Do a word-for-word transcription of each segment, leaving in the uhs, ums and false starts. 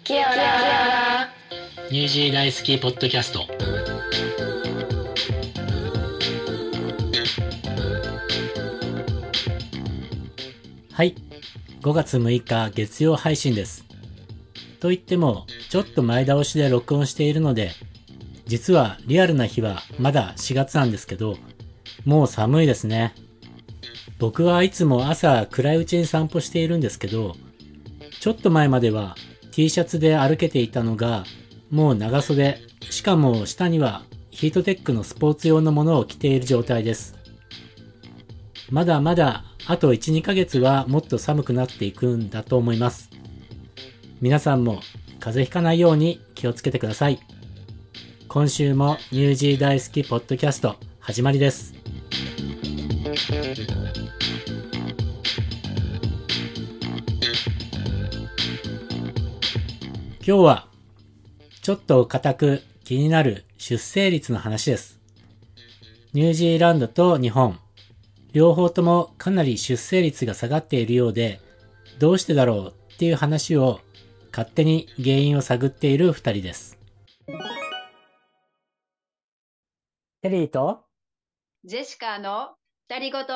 キアラニュージー大好きポッドキャスト。はい、ごがつむいか月曜配信です。と言ってもちょっと前倒しで録音しているので、実はリアルな日はまだしがつなんですけど、もう寒いですね。僕はいつも朝暗いうちに散歩しているんですけど、ちょっと前までは T シャツで歩けていたのが、もう長袖、しかも下にはヒートテックのスポーツ用のものを着ている状態です。まだまだあといち、にかげつはもっと寒くなっていくんだと思います。皆さんも風邪ひかないように気をつけてください。今週もニュージー大好きポッドキャスト始まりです。今日はちょっと固く気になる出生率の話です。ニュージーランドと日本、両方ともかなり出生率が下がっているようで、どうしてだろうっていう話を勝手に原因を探っている二人です。テリーとジェシカの二人ごと。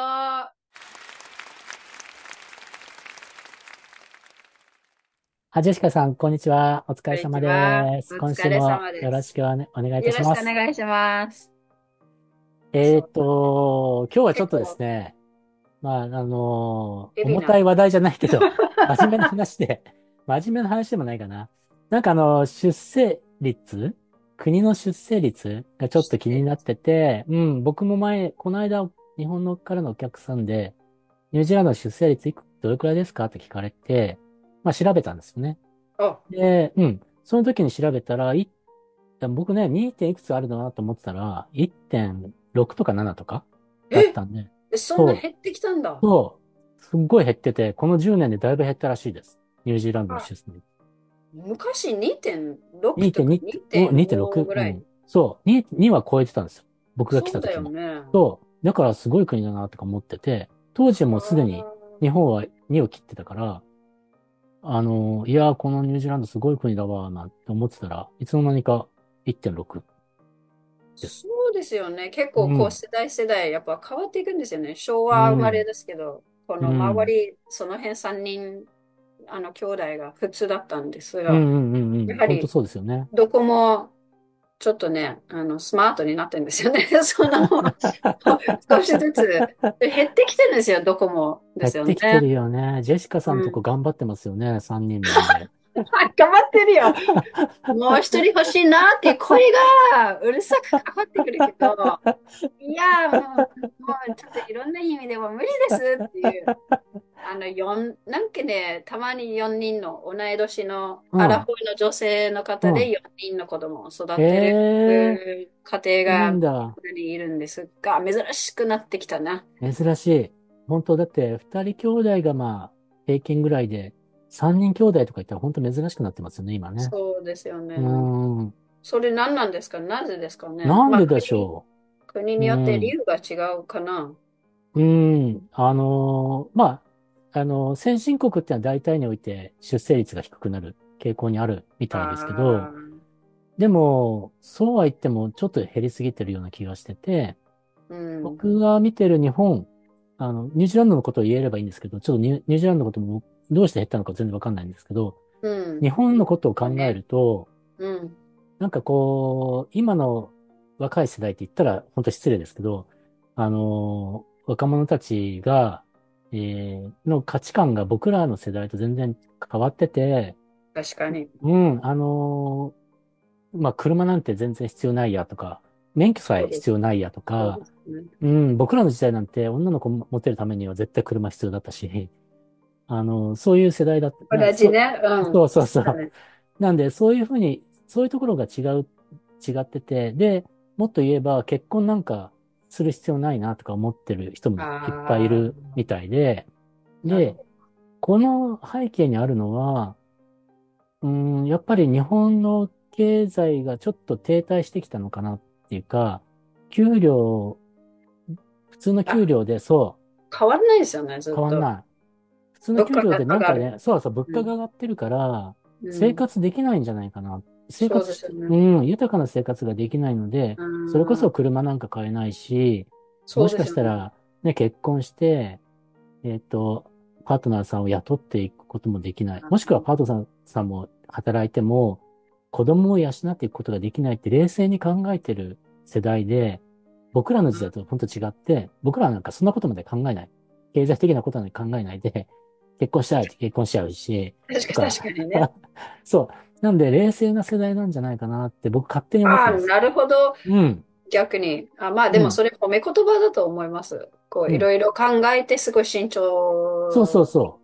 あ、ジェシカさん、こんにちは。お疲こんにちれ様は。 です。 お疲れ今週も様です。 よろしくお,、ね、お願いいたよろしくおします。 願いします。 えーそう、 と、今日はちょっとです結構、 ね、まあ、あのーヘビーな。 重たい話題じゃないけど、真面目な話で、真面目な話でもないかな。なんかあの、出生率国の出生率がちょっと気になってて、うん、僕も前、この間、日本のからのお客さんで、ニュージーランドの出生率いく、どれくらいですかって聞かれて、まあ調べたんですよね。 あ、 で、うん。その時に調べたら、い僕ね、に. 点いくつあるのかなと思ってたら、いってんろくとかななとかだっえ、 たんで、 そんなそう、 減ってきたんだ。 そう、すっごい減ってて、このじゅうねんでだいぶ減ったらしいです。ニュージーランドのあ、 出生率。 昔にてんろくとかにてんに、お 2.5 にてんろく、 ぐらい。 うん。そう、に、には超えてたんですよ。僕が来そうだた時も。 よね。 そう、だからすごい国だなとか思ってて、当時もうすでには日本はにを切ってたから、あの、いやー、このニュージーランドすごい国だわ、なんて思ってたらいつの間にかいってんろくです。 そうですよね。結構こううん。 世代世代やっぱ変わっていくんですよね。昭う和生まれん。 ですけど、この周うん。 り、その辺さんにん、あの兄弟が普通だったんですうんが、 うんうんうん。本当やはりそうですよね。 どこもちょっとね、あのスマートになってるんですよね。その少しずつ減ってきてるんですよ、どこもで減っすよね。 てきてるよね。ジェシカさんとこうん。 頑張ってますよね。さんにんも産んで。 頑張ってるよ。もう一人欲しいなっていう声がうるさくかかってくるけど、いや、もう、もうちょっといろんな意味でも無理ですっていう、あの、四なんかね、たまによにんの同い年のうん。 アラフォーの女性の方でうん。 よにんの子供を育えてるえうん家ー、いい庭がんだ。 いるんですが、珍しくなってきたな。 珍しい。本当だって二人兄弟がまあ平均ぐらいで、三人兄弟とか言ったら本当珍しくなってますよね、今ね。 そうですようーね。 ん。 それ何なんですか？なぜですかね。まあ、 なんででし国、 ょう。う国によって理ん。 由が違うかな。 うん。あのーまあ、あのー先進国ってのは大体において出生率が低くなる傾向にあるみたいですけど、 ああ、 でも、そうは言ってもちょっと減りすぎてるような気がしてて、 うん、 僕が見てる日本、あの、ニュージーランドのことを言えればいいんですけど、ちょっとニュ、ニュージーランドのこともどうして減ったのか全然わかんないんですけど、 うん。 日本のことを考えね。 ると、 うん。 なんかこう、今の若い世代って言ったら本当失礼ですけど、あの、若者たちが、えーの価値観が僕らの世代と全然変わってて、 確かに。 うん、あの、まあ、車なんて全然必要ないやとか、免許さえそうです。 必要ないやとか、 そうですね。 うん、僕らの時代なんて女の子持てるためには絶対車必要だったし、あの、そういう世代だった、な、そ、 同じね。うん。 そうそうそう。 そうだね。 なんで、そういうふうに、そういうところが違う、違ってて、で、もっと言えば結婚なんかする必要ないなとか思ってる人もいっぱいいあるみたいで、 あ、なるほで、 ど。 この背景にあるのは、うん、やっぱり日本の経済がちょっと停滞してきたのかなっていうか、給料、普通の給あ、 料でそう、 変わらないですよね、ずっと。 変わんない。普通の物価が給料でな上がる。 んかね、そうそう、物うん。 価が上がってるから、 生うん。 活できないんじゃないかな。生そう活して、うですよね。 ん、豊かな生活ができないので、 うそれこそん。 車なんか買えないし、もしそうですよね。 かしたら、ね、結婚して、えっと、パートナーさんを雇っていくこともできない。もしくはパートナーさんも働いても、子供を養っていくことができないって冷静に考えてる世代で、僕らの時代と本当違って、僕らなんかそんなことまで考えない。経済的なことまで考えないで、結婚したいって結婚しちゃうし、 確か、確とか、 かにね。 そう。なんで冷静な世代なんじゃないかなって僕勝手に思っああ、 てます。 なるほど。 うん、 逆に。あ、まあでうん、 もそれ褒め言葉だと思います。こう、 うん。 いろいろ考えてすごい慎そうそう重。 そう。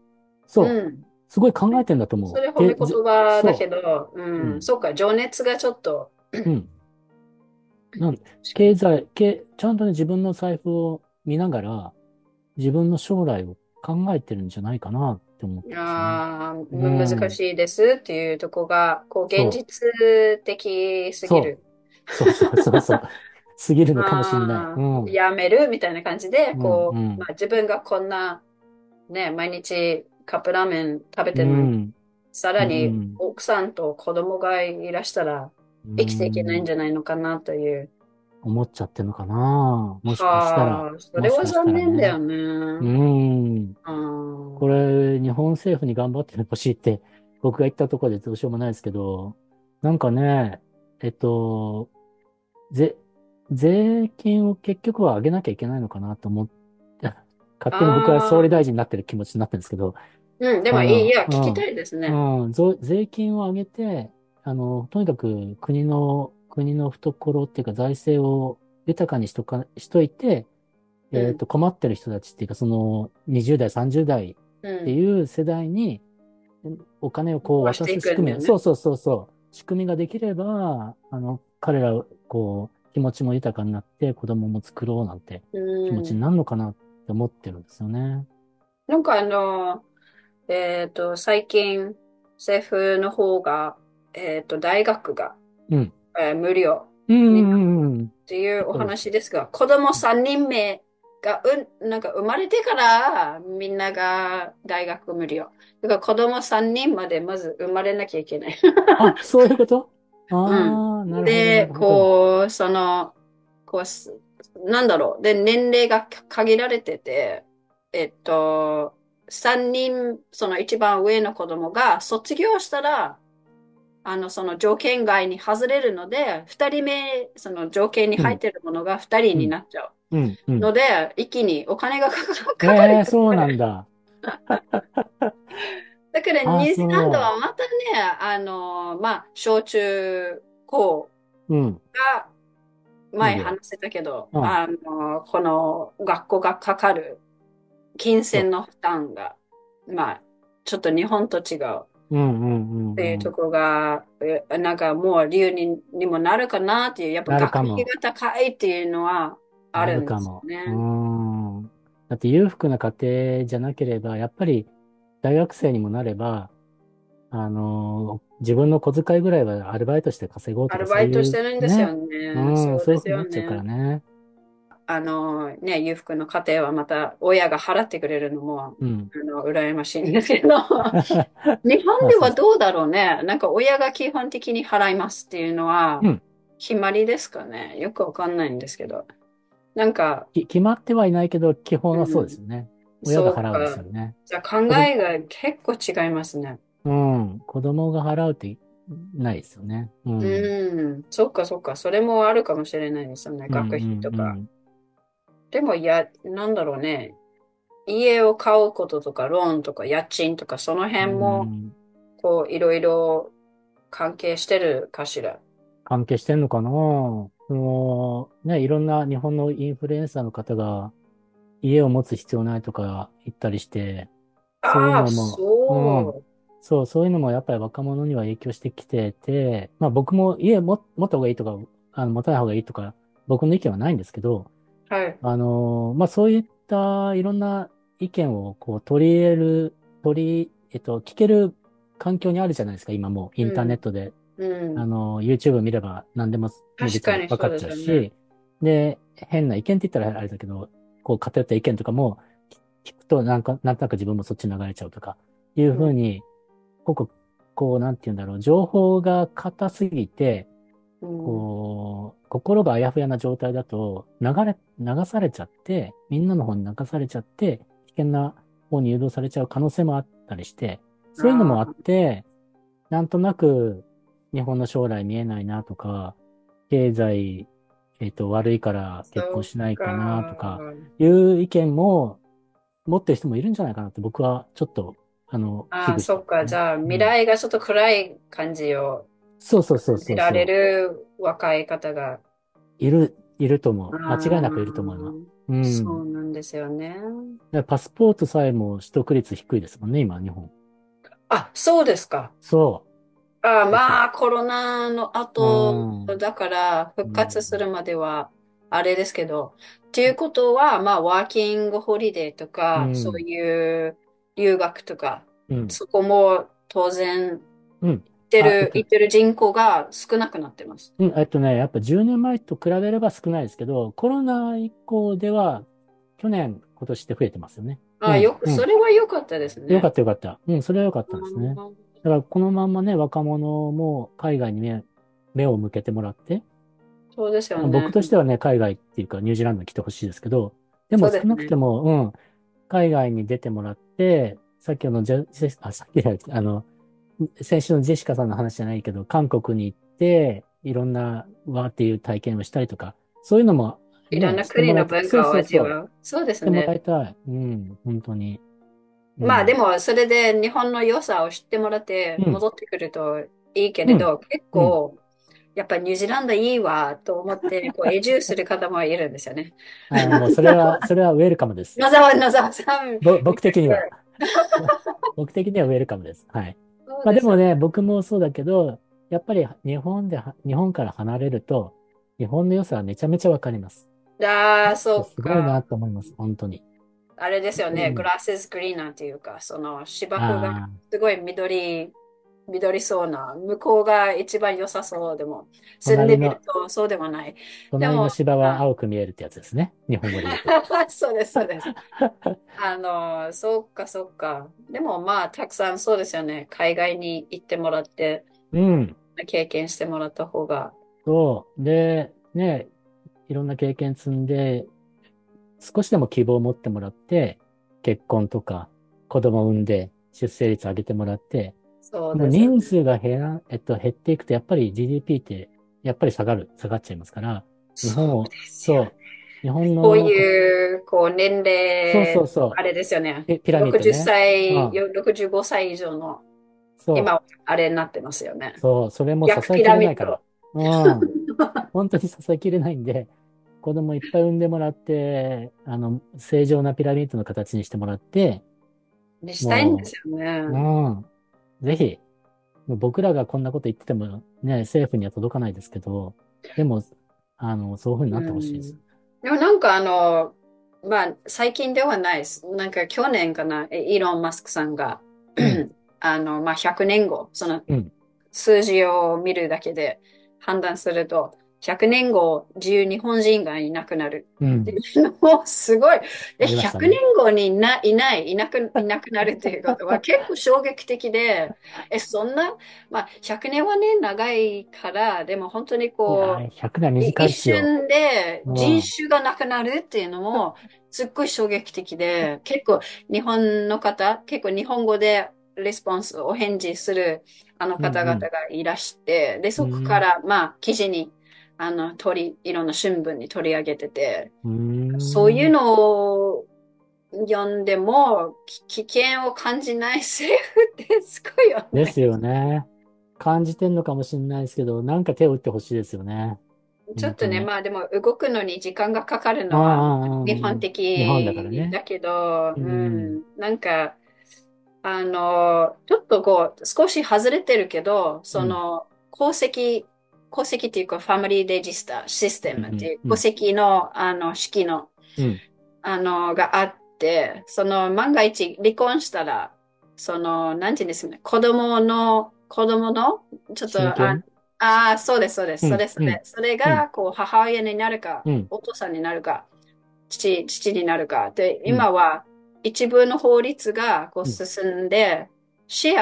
そう。 うん。 すごい考えてんだと思う。 それ褒めで、 言ぜ、 葉だけそど、 う。ううん、 ん、 そうか、情熱がちょっと、 うん。なん確かに。 経済、経、ちゃんとね、自分の財布を見ながら、自分の将来を考えてるんじゃないかなって思ってますね。 ああ、 うむ難ん。 しいですっていうとこが、こう、現そう。 実的すぎそう。 る。 そうそうそうそう。過ぎるのかもしれない。 ああ、 うん。 やめるみたいな感じで、 うん、うこう、まん。 あ、自分がこんな、ね、毎日カップラーメン食べうてるのに、 ん。 さらうにん。 奥さんと子供がいらしたら、 う生きていけないんん。 じゃないのかなという。 思っちゃってるのかな。もしかしたら。 はあ、それはもしかした残念だよらね。うね。 ん。 あーこれ、日本政府に頑張ってほしいって、僕が言ったところでどうしようもないですけど、なんかね、えっと、ぜ、税金を結局は上げなきゃいけないのかなと思って、勝手に僕は総理大あー、 臣になってる気持ちになってるんですけど、 うん、でもいい、いあや、聞きたの、 いですうね。 ん、うん、ぞ税金を上げて、あの、とにかく国の、国の懐っていうか財政を豊かにしとか、しといて、 うん、 えっと、困ってる人たちっていうか、そのにじゅう代、さんじゅう代ってうん。 いう世代にお金をこう渡回していす仕組み、 くんだよね。 そうそうそうそう、仕組みができれば、あの、彼ら、こう、気持ちも豊かになって子供も作ろうなんてう気持ちにん。 なるのかなって思ってるんですよね。 なんかあの、えっと、最近、政府の方が、えっと、大学が、 うん。 えー無料うん、 になっうん、うん。 ていうおそうです。 話ですが、子供さんにんめが、うん、なんか生まれてからみんなが大学無料。だから子供さんにんまでまず生まれなきゃいけない。 あ、そういうことうん。 ああー、なるほど、なで、 るほど。 こう、その、こうす、なんだろう。で、年齢が限られてて、えっと、さんにん、その一番上の子供が卒業したら、あの、その条件外に外れるので、ふたりめ、その条件にうん、 入ってるものがふたりうん、 になっちゃう。 うん、うん。 ので、一気にお金がかか、かかるええ、 よそうなんね。 だ。 だからあ、 ニュージーランドそはまたね、あの、まあ、小中高う。うん、 が無料。 前話せたけど、 うん、 あの、この学校がかかる金そう。 銭の負担が、まあ、ちょっと日本と違うっうん、うん、うん、うん。 ていうところが、えなんかもう理由に、にもなるかなっていう、やっぱなる学費かも。 が高いっていうのはあなるんでするかも。うよね。 ーん。だって裕福な家庭じゃなければ、やっぱり大学生にもなれば、あのー自分の小遣いぐらいはアルバイトして稼ごうとか、 アルバイトしそういうてるんですよね。うね。 ん、 そうですそういうふうになっちゃうからよね。 ね。 あのね、裕福の家庭はまた親が払ってくれるのも、 うん。 あの、羨ましいんですけど、日本まあ、 でそうそう。 はどうだろうね。なんか親が基本的に払いますっていうのはうん。 決まりですかね。よくわかんないんですけど。なんか、 き、決まってはいないけど、基本はそうですうん、 よね。親が払うですそうか。 よね。 じゃあ考子供、 えが結構違いますね。 うん。子供が払うってないですよね。うん。 うん、そっかそっか。それもあるかもしれないですよね。 うん、う学費とか。 ん、 でも、いや、なんだろうね。家を買うこととか、ローンとか、家賃とか、そのうん。 辺も、 うん。 こう、いろいろ関係してるかしら。 関係してんのかな。その、ね、いろんな日本のインフルエンサーの方が家を持つ必要ないとか言ったりして、そういうああ、 のも、うん。 そそう、そういうのもやっぱり若者には影響してきてて、まあ僕も家も持った方がいいとか、あの、持たない方がいいとか、僕の意見はないんですけど、 う。はい。 あの、まあそういったいろんな意見をこう取り入れる、取り、えっと、聞ける環境にあるじゃないですか、今もうインターネッうん、 トでうん。 あの、YouTube 見れば何でも見れ確かにそうでちゃうわかっちゃすよね。 うし、で、変な意見って言ったらあれだけど、こう偏った意見とかも聞くとなんか、なんとなく自分もそっちに流れちゃうとか、いううん、 ふうに、こここう、なんて言うんだろう、情報が硬すぎて、 うん。 こう、心があやふやな状態だと、流れ、流されちゃって、みんなの方に流されちゃって、危険な方に誘導されちゃう可能性もあったりして、そういうのもあっああ、 て、なんとなく日本の将来見えないなとか、経済、えっと、悪いから結婚そっしないかなとか、 か。 いう意見も持ってる人もいるんじゃないかなって僕はちょっと、あの、危ああ、 惧しそっか。じてますね。 ゃあ、未うん。 来がちょっと暗い感じをそうそうそう感じられそうそる若い方が。 う。いる、いると思あう。間違いなくいると思います。 あ、 うん。 そうなんですよね。 でパスポートさえも取得率低いですもんね、今、日本。 あ、そうですか。 そあ、 う。そまあ、コロナのう。う後、 ん。 だからう復活すん。 るまでは、あれですけど、ということは、まあ、ワーキングホリデーとか、そううん。 いう留学とか、 うん。 そこも当然、 うん。 行ってあ、えっる、 と、 行ってる人口が少なくなってます。 うん、えっとね、やっぱじゅうねんまえと比べれば少ないですけど、コロナ以降では、去年、今年って増えてますよね。うあ、 ん、 よく、 うん。 それは良かったですね。 よかったよかった。うん、それはよかったですね。 うんだから、このまんまね、若者も海外に目、目を向けてもらって、 そうですよまあね。 僕としてはね、海外っていうか、ニュージーランドに来てほしいですけど、でも少そうですね。 なくても、うん、海外に出てもらって、さっきのジェ、ジェあ、さっきじゃなくてあの、先週のジェシカさんの話じゃないけど、韓国に行って、いろんなわーっていう体験をしたりとか、そういうのもね、 いろんなしてもらいたい。 国の文そう化をそうそう。 味わう。そうですしてもらね。 いたい。うん、本当に。うまあでん。 も、それで日本の良さを知ってもらってうん、 戻ってくるといいけうん、 れど、結うん。 構、やっぱニュージーランドいいわと思って、こう、永住する方もいるんですよね。 あー、もうそれは、それはウェルカムです。 野沢、野沢さん、 ぼ、 み僕的には。 たいな。 僕的にはウェルカムです。はい。 そうですよまあでもね、僕もそうだけど、やっぱり日本では、日本から離れると、日本の良さはめちゃめちゃわかります。 ね。ああ、そうすごいなか。 と思います。本当に。 あれですよね。グうん。 ラス s グリーンなんていうか、その芝生がああ、 すごい緑、緑そうな、向こうが一番良さそうでも、住んでみる隣の、 とそうでもない。で隣のも、 芝はま青く見えるってやつですね。日本語で言うと。 あ、そうです、そうです。あの、そうか、そうか。でもまあ、たくさんそうですよね。海外に行ってもらって、 うん。 経験してもらった方が。 そう。で、ね、いろんな経験積んで、少しでも希望を持ってもらって、結婚とか、子供を産んで、出生率上げてもらって、 そうもうですよね。 人数が減ら、えっと、減っていくと、やっぱり ジーディーピー って、やっぱり下がる、下がっちゃいますから、日そう本を、 ですよね。 そう、日本こうのこ、 いう、こう、年そうそ齢、 うそあれですよね。 う、ピピラミッド 60 ね。う歳、 ん、 よろくじゅうごさい以上の、 そ今、あれになってますよね。 う、そう、それも支え逆ピきれないから。 ラミッド。 うん、本当に支えきれないんで、子供いっぱい産んでもらって、あの、正常なピラミッドの形にしてもらって、 にしたいんですもよう、 ね。 うん、ぜひ、もう僕らがこんなこと言っててもね、政府には届かないですけど、でも、あの、そういう風になってほしいです。 うん。でもなんかあの、まあ、最近ではないです。なんか去年かな、えイーロン・マスクさんが、 うん、 あの、まあ、ひゃくねんご、そのうん、 数字を見るだけで判断すると、ひゃくねんご、自由日本人がいなくなるっていうん。 うのもすごい。で、 ありました 100年ね。 後にな、いない、いなく、いなくなるっていうことは結構衝撃的で、え、そんな、まあ、ひゃくねんはね、長いから、でも本当にいやー、 こう、 ひゃくねんい一短いっすよ。 瞬で人うん。 種がなくなるっていうのも、すっごい衝撃的で、結構日本の方、結構日本語でレスポンス、お返事するあのうん、 方々がいらして、で、 うん。 そこから、まあ、記事に、あの、取り、いろんな新聞に取り上げてて、 うん。 そういううーん。 のを読んでも、き危険を感じない政府ってすごいよね。 ですよね。感じてんのかもしれないですけど、なんか手を打ってほしいですよね。 ちょっとね、 本当に。 まあでも動くのに時間がかかるああ、 のはああ、あ日本あ日本だからね。 的だけど、 ううん。 ん、なんか、あの、ちょっとこう、少し外れてるけど、 うん。 その、戸籍、戸籍っていうか、ファミリーレジスターシステうん。 ムっていう、 うん。 戸籍の、あの、式の、 うん。 あの、があって、その、万が一離婚したら、その、なんていうんですかね、子供の、子供の、ちょっと、あ、 親権。 あー、そうです、そうです、 うん。 それ、それ、 うん。 それうん。 が、こう、母親になるか、 うん。 お父さんになるか、父、父になるか。で、 うん。 今は、一部の法律が、こう、 うん。 進んで、シェア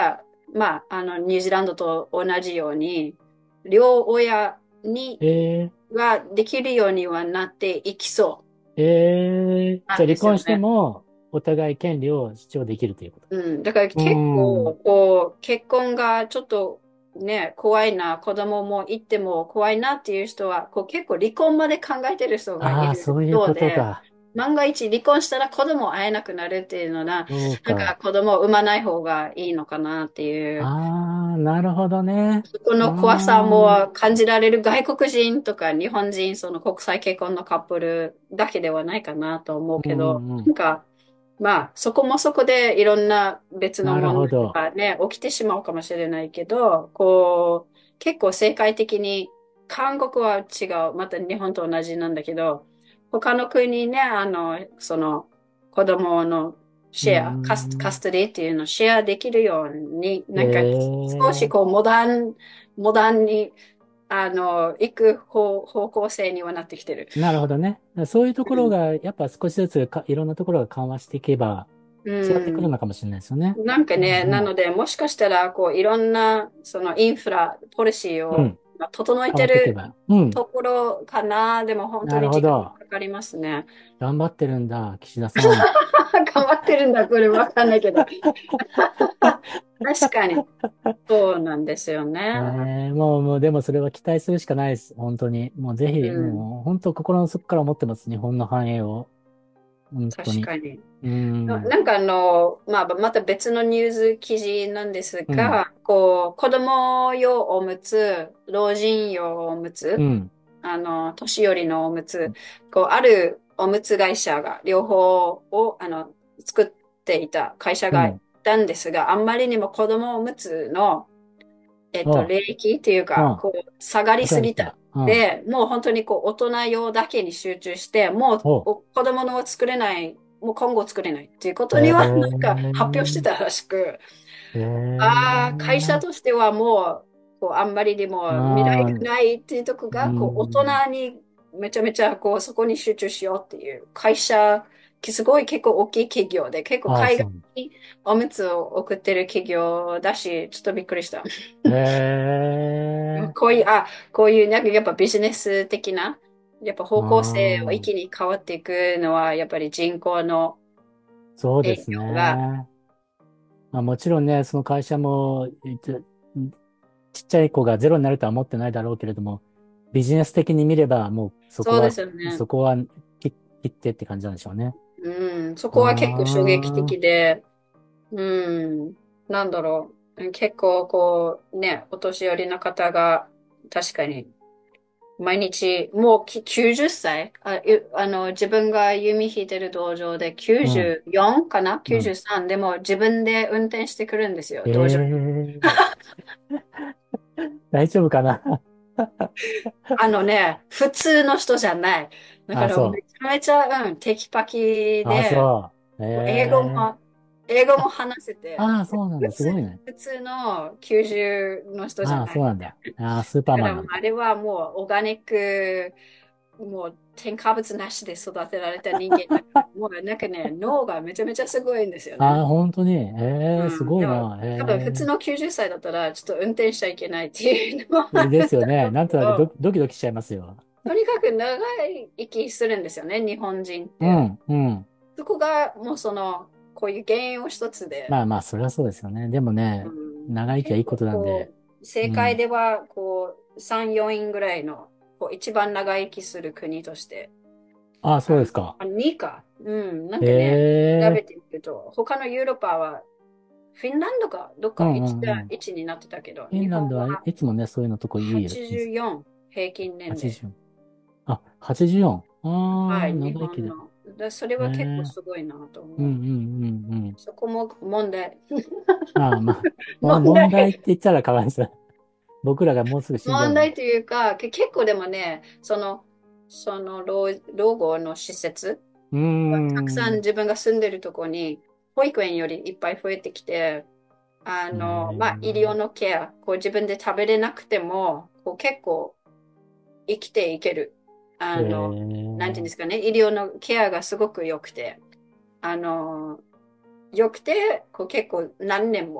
まあ、あの、ニュージーランドと同じように、両親に、 えができるようにはなっていきそー、えー、 うなんじゃあ離婚してですよね。 も、お互い権利を主張できるということ。 うん。だからう結構、 ん。 こう、結婚がちょっとね、怖いな、子供もいっても怖いなっていう人は、こう結構離婚まで考えてる人がいああ、 るそういうこようで、 とか。 万が一離婚したら子供会えなくなるっていうのが、 そうか。 なんか子供を産まない方がいいのかなっていう。 ああ、なるほどね。 こうーの怖さん。 も感じられる外国人とか日本人、その国際結婚のカップルだけではないかなと思ううけど、 んうん。 なんか、まあ、そこもそこでいろんな別のなる問題ほど。 がね、起きてしまうかもしれないけど、こう、結構世界的に、韓国は違う、また日本と同じなんだけど、他の国ね、あの、その、子供のうーシェア、カス、カスん。 トディっていうのをシェアできるように、 えなんか少しえ、 こうモダン、モダンに、あの、行く方、方向性にはなってきてる。 なるほどね。そういうところうが、やっぱ少しずつか、いろんなところが緩和していけば、違ってくるん。 のかもしれないですよね。 うん。なんかね、 うんうん。 なので、もしかしたら、こう、いろんな、そのインフラ、ポリシーを、 うん。 まあ整え変わっていけてるば。うん。 ところかな。でも本当なるに時間ほど。 かかりますね。 頑張ってるんだ、岸田さん。 頑張ってるんだ、これわかんないけど。確かに、そうなんですよえね。 え、もう、もう、でもそれは期待するしかないです。本当に。もうぜひ、 うん。 もう、本当心の底から思ってます。日本の繁栄を。本当に。 確かに。 うん。 ななんかあの、まあ、また別のニュース記事なんですうん。 が、こう、子供用おむつ、老人用おむつ、 うん。 あの、年寄りのおむつ、こう、あるおむつ会社が、両方を、あの、作っていた会社がいうん。 たんですが、あんまりにも子供おむつの、えっと、 おう。 利益っていうか、 うん。 こう、下がりすぎた。 高くなった。うん。 で、もう本当にこう、大人用だけに集中して、もうおう。 お子供のを作れない、もう今後作れないっていうことには、なんえか発表してえ、 たらしく、 えああ、会社え、 としてはもう、こう、あんまりにうも未来がん。 ないっていうとこうが、こう、大ん。 人にめちゃめちゃ、こう、そこに集中しようっていう会社、すごい結構大きい企業で、結構ああ、 海外そう。 におむつを送ってる企業だし、ちょっとびっくりした。 ええ、 こういう、あ、こういう、なんかやっぱビジネス的な、やっぱう方向性を一ん。 気に変わっていくのは、やっぱり人口の影そうです響が、 ね。まあ、もちろんね、その会社も、えっとちっちゃい子がゼロになるとは思ってないだろうけれども、ビジネス的に見れば、もうそこそうでは、 すよね。 そこは切切ってって感じなんでしょうね。 うん、そこは結構衝撃ああ、 的で、うん、なんだろう。結構こう、ね、お年寄りの方が、確かに、毎日、もうききゅうじゅっさい、あ、ゆあの、自分が弓引いてる道場でうん、 きゅうじゅうよんかな？ うん。 きゅうじゅうさん でも自分で運転してくるんですよ、道場。 ええ、大丈夫かな？ あのね、普通の人じゃない。だかあ、 らめそう。 ちゃめちゃ、うん、テキパキあ、 で、 そう。え英語え、 も、英語も話せて、 ああ、そうなんだ。 普通、 すごいね。 普通のきゅうじゅうの人じゃああ、 ない。 そうなんだ。ああ、スーパだからーマンなんだ。 あれはもうオーガニック、もう添加物なしで育てられた人間だから、もうなんかね、脳がめちゃめちゃすごいんですよね。 ああ、本当に。ええ、すうん。でも、 ごいな。 多分普通えのきゅうじゅっさいだったら、ちょっと運転しちゃいけないっていうのもあえ、 るんだですよね。 ろうなんとなくド、 けど、 ドキドキしちゃいますよ。 とにかく長い息するんですよね、日本人って。 うん、うん。 そこがもうその、こういう原因を一つで、 まあまあ、それはそうですよね。でもうね、 ん、 長生きはいいこ結構となんで、 こう、世界うん。 ではこう、さん、よんいぐらいのこう一番長生きする国として、 ああ、そうあの、 ですか。 あにか。うん、なんかね、調べええ、 てみると、他のヨーロッパは、フィンランドかどっかうんういちだ、 んうん。 いちになってたけど、 フィン日本はランドはいつもね、そういうのとこいいです。 はちじゅうよん平均年齢。 はちじゅう。あ、はちじゅうよん。ああ、 はい、日長生きで。 本の。だそれえは結構え、 すごいなとうんう思う。 んうんうん。 そこも問題。 ああ、まあ、もう問題。 問題って言ったらかわいそう。僕らがもうすぐ死んじゃうのに。 問題というか、け結構でもね、その、その老、老後の施設、 うーたくさんん。 自分が住んでるとこに、保育園よりいっぱい増えてきて、あえの、まあ、医療え、 のケア、こう自分で食べれなくても、こう結構生きていける。あえの、なんていうんでえ、 すかね、医療のケアがすごく良くて、あの、良くて、こう結構何年も。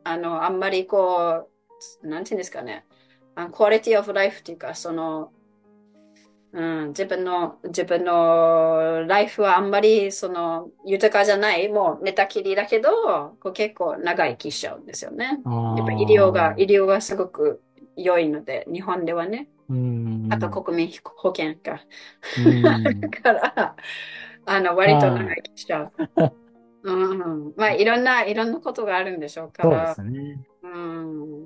あの、あんまりこう、なんていうんですかね、あクオリティオブライフっていうか、その、うん、自分の、自分のライフはあんまりその豊かじゃない、もう寝たきりだけど、こう結構長生きしちゃうんですよね。 あやっぱ医療が、医あ、 療がすごく良いので、日本ではね、 うあとん、 国民保険か。 うん。 だから、あの、割と長あ生きしちゃう。うん、まあ、いろんな、いろんなことがあるんでしょうかそうでら、 すね。 うん、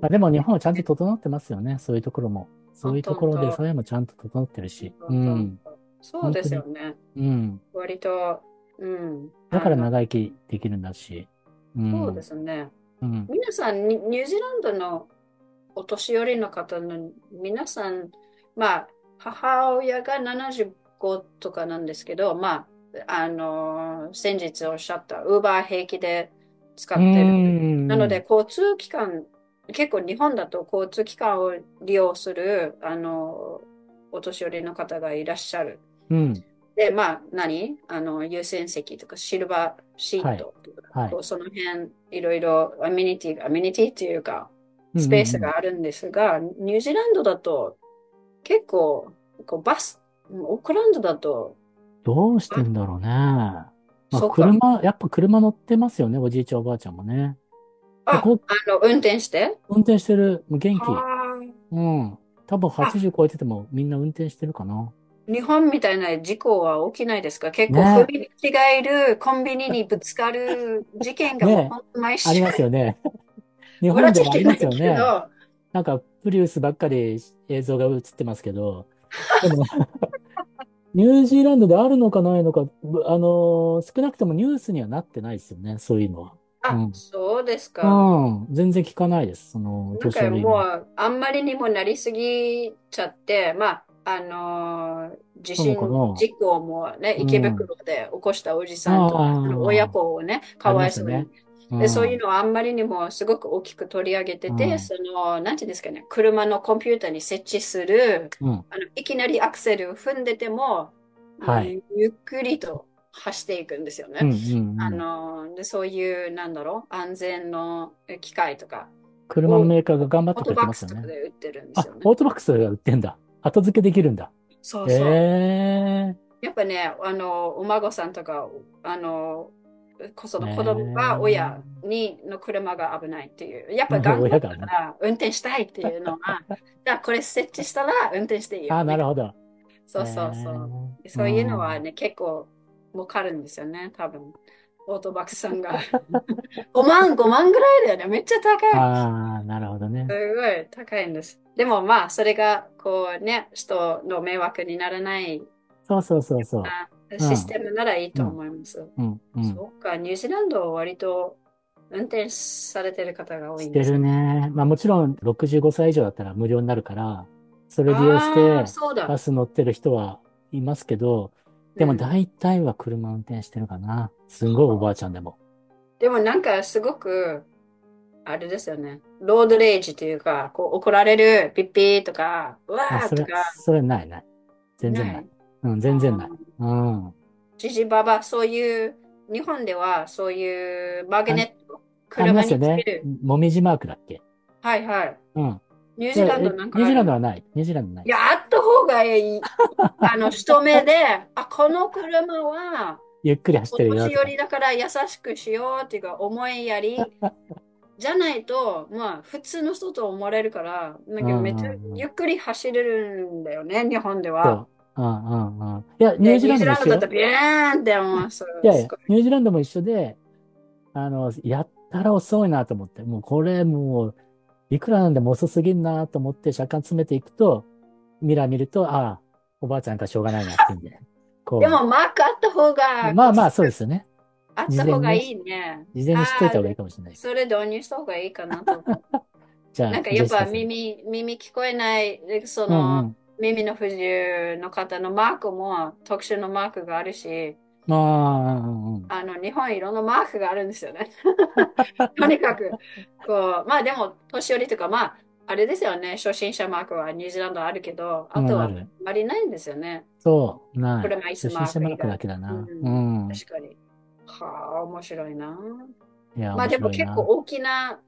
まあ、でも日本はちゃんと整ってますよね。そういうところも。そう本いうところで、 当本当、 それもちゃんと整ってる本し。 当本うん。 当そうで本当に。 すよね。 うん。 割と、うん、 だからあの、 長生きできるんだし。うそうでん。 すね。 うん。 皆さん、ニニュージーランドのお年寄りの方の皆さん、まあ、母親がななじゅうごとかなんですけど、まあ、あの、先日おっしゃった、ウーバー平気で使うってる。なので、 ん。 交通機関、結構日本だと交通機関を利用する、あの、お年寄りの方がいらっしゃる。 うん。 で、まあ、何あの、優先席とかシルバーシーはい。 トとか、 はい。 こう、その辺、いろいろアミニティ、アミニティっていうか、 うん。 スペースうん。うん。 があるんですが、ニュージーランドだと結構、こうバス、オークランドだと、 どうしてあ、 んだろうね。まあ、 そうか。 車、やっぱ車乗ってますよね。おじいちゃんおばあちゃんもね。で、 あ、 こう、 あの、運転して運転してる。もう元気。 はうん。多分あ。あ、 はちじゅう超えててもみんな運転してるかな。 日本みたいな事故は起きないですか？結構踏ねみ違える、コンビニにぶつかる事件え。 がもうねえ。 本当毎週、 ありますよね。日笑っ本でもありまちゃいけないすよね。 けど、 なんか、プリウスばっかり映像が映ってますけど。でも、ニュージーランドであるのかないのか、ぶあのー少なくともニュースにはなってないですよね。そういうのは。うあ、 ん。 そうですか。 うん。全然聞かないです。その、 なんか年寄りが。 もう、あんまりにもなりすぎちゃって、まあ、あのー地そうか震な。 事故もね、 う池ん。 袋で起こしたおじさんとか、その親あ子をね、 あ、あかりましたね。 わいそうに。で、そういううん。 のをあんまりにもすごく大きく取り上げてて、 うん。 その、なんていうんですかね、車のコンピューターに設置する、 うん。 あの、いきなりアクセルを踏んでても、 はい。 ゆゆっくりと走っていくんですよね。 うん、うん、 あうん。 のーで、そういう、なんだろう、安全の機械とか、を車のメーカーが頑張っオーてくれてトバックスとかますよね。 で売ってるんですよあ、 ね。 オートバックスが売ってんだ。後付けできるんだ。えそうそう。 えやっぱね、あの、お孫さんとか、あの、こそー、 の子供がえ親にの車が危ないっていう。やっえー、 ぱ頑張っ親がね。 たら運転したいっていうのは、じゃあこれ設置したら運転していいよ。 あ、 なんか、 なるほど。えそうそうそえう。 うそういうのはん。 ね、結構儲かるんですよね、多分。オートバックスさんが。ごまん、ごまんぐらいだよね。めっちゃ高い。 ああ、なるほどね。 すごい高いんです。でもまあ、それが、こうね、人の迷惑にならないそうそうそうそあう。うシスん、 テムならいいとうん、 思います。 うん、うん。 そうか、ニュージーランドは割と運転されてる方が多いしてるんですね。 ね。まあもちろんろくじゅうごさい以上だったら無料になるから、それ利用しああ、 てそうだ。 バス乗ってる人はいますけど、でもうん。 大体は車運転してるかな。すんごいおばはああちゃんでも。 でもなんかすごく、あれですよね。ロードレイジというか、こう怒られるピッピーとか、うわあ、それ、 ーとか、 それないない。全然ない。 ない。 うん、全然ない。 あーうん。 ジジババ、そういう、日本ではそういうマグあ、 ネット、 ありま車につけすよね。 る。 もみじマークだっけ？ はいはい。 うん。 ニュージーラで、え、 ンドなんニュージーかある？ ランドはない。ニュージーランドない。 いや、あった方がいい。あの、一目で、あ、この車は、 ゆっくり走っおてるよとか。 年寄りだから優しくしようっていうか、思いやり、じゃないと、まあ、普通の人と思われるから、なんうかめっちゃんうんうん。 ゆっくり走れるんだよね、日本では。 そう。うんうんうん。いや、ニューで、 ジーランニュージードも一緒。 ランドだとビーンって思う。そう、 いやいや、 すごい。 ニュージーランドも一緒で、あの、やったら遅いなと思って、もうこれもう、いくらなんでも遅すぎんなと思って車間詰めていくと、ミラー見ると、ああ、おばあちゃんかしょうがないなっていうんで、こでも、マークあった方う、 が、こう、 まあまあそうですよね。 あっ事前にね、 た方がいいね。 事前に知っといああ、 た方がいいかもしれない。 それ導入した方がいいかなと思う。 じゃあ、 なんかやっぱジェシカさん。 耳、耳聞こえない、でそのうんうん。 耳の不自由の方のマークも特殊のマークがあるし、 まあ、うんうん。 あの日本いろんなマークがあるんですよね。とにかく、こう、まあでも年寄りとか、まああれですよね、初心者マークはニュージーランドあるけど、 うん、 あとはあんある。 まりないんですよね。 そう、ない。 車椅子初心マー者マークだク以外。 けだな。ううん、 ん。 確かに。はあ、面白いな。 いや、面まあでも白いな。 結構大きな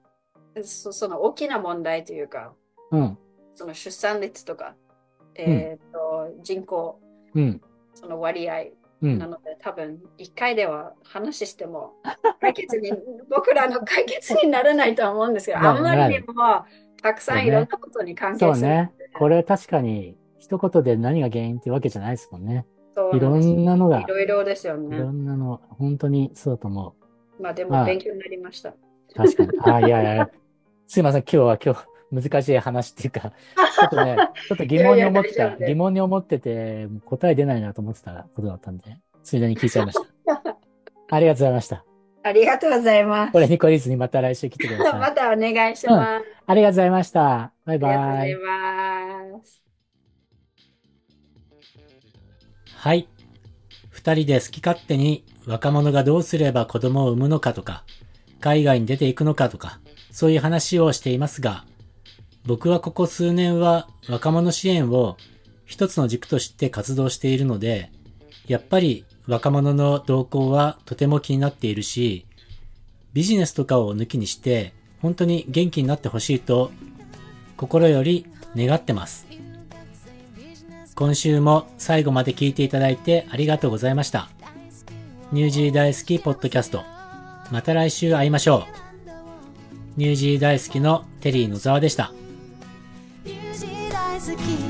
そ、その大きな問題というか、 うん。 その出産率とか、 うん。 えっと、人口、 うん。 その割合うん。 なので、多分一回では話しても解決に、僕らの解決にならないとは思うんですけど、あな、 んまりにならない。 もたくさんいろんそうね。 なことに関係するのそうね。こで、 れ確かに、一言で何が原因ってわけじゃないですもんね。いろそうなんです。 んなのが、 いろいろですよいね。 ろんなの、本当にそうだと思う。 まあでもまあ、 勉強になりました。 確かに。あ、いやいや、すいません。今日は今日、難しい話っていうか、ちょっとね、ちょっと疑問にいやいや、 思ってた、 大丈夫です。 疑問に思ってて、答え出ないなと思ってたことだったんで、ついでに聞いちゃいました。ありがとうございました。 ありがとうございます。 これに懲りずにまた来週来てください。 またお願いしうん。 ます。 ありがとうございました。バイありがとうございバイ。 ます。 はい。二人で好き勝手に若者がどうすれば子供を産むのかとか、海外に出ていくのかとか、そういう話をしていますが、僕はここ数年は若者支援を一つの軸として活動しているので、やっぱり若者の動向はとても気になっているし、ビジネスとかを抜きにして本当に元気になってほしいと心より願ってます。今週も最後まで聞いていただいてありがとうございました。ニュージー大好きポッドキャスト。また来週会いましょう。ニュージー大好きのテリー野沢でした。ニュージー大好き